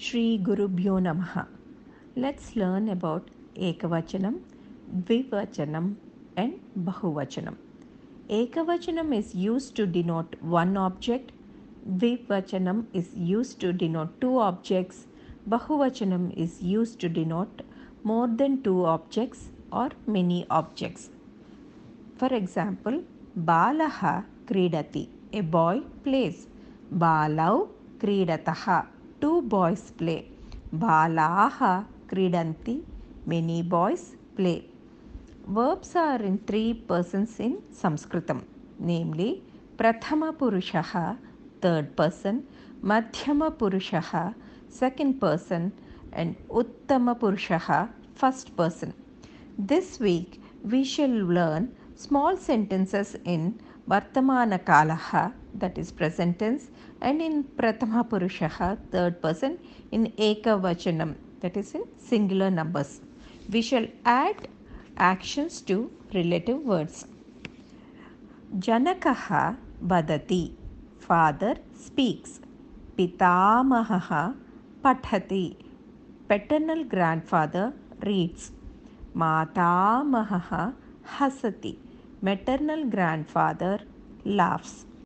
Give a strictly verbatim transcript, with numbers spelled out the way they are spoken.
Shri Gurubhyo Namaha. Let's learn about Ekavachanam, Dvivachanam and Bahuvachanam. Ekavachanam is used to denote one object, Dvivachanam is used to denote two objects, Bahuvachanam is used to denote more than two objects or many objects. For example, Balaha Kridati, a boy plays. Balau Kridataha, two boys play. Balaha Kridanti, many boys play. Verbs are in three persons in Sanskritam, namely Prathama Purushaha, third person, Madhyama Purushaha, second person, and Uttama Purushaha, first person. This week we shall learn small sentences in Vartamana Kalaha, that is present tense, and in Prathama Purushaha, third person, in Ekavachanam, that is in singular numbers. We shall add actions to relative words. Janakaha vadati, father speaks. Pitamahaha pathati, paternal grandfather reads. Matamahaha hasati, maternal grandfather laughs.